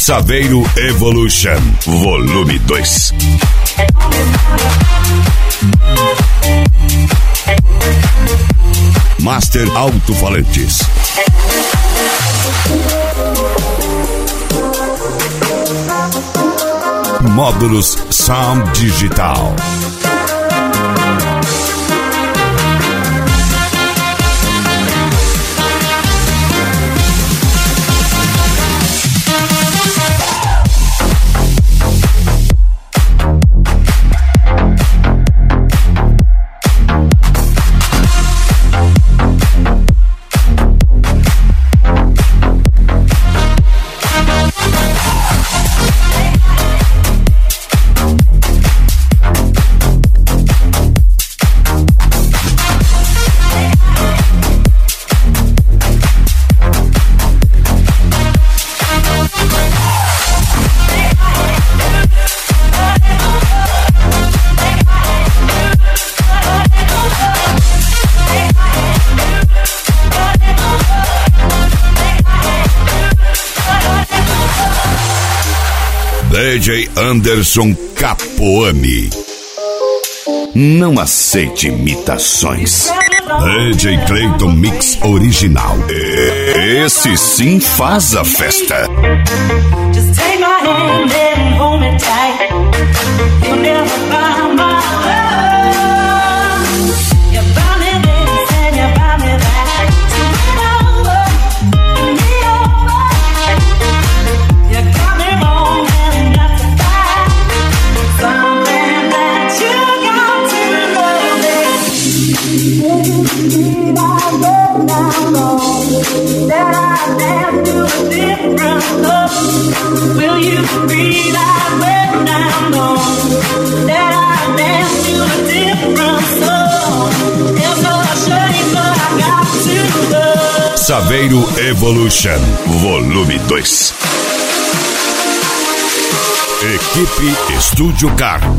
Saveiro Evolution, volume 2. Master Alto-Falantes. Módulos Sound Digital. DJ Anderson Capoami. Não aceite imitações. DJ Clayton Mix Original. Esse sim faz a festa. Just take my hand and hold me tight. You'll never find my love. You found me this and you found me that. So bring over, bring me over. You got me wrong and got to fight. Something that you got to know. That I dance to a different love. Will you be that when I'm gone? That I dance to a different song. It's a shame, but I got to love. Saveiro Evolution, volume 2. Equipe Estúdio Carro.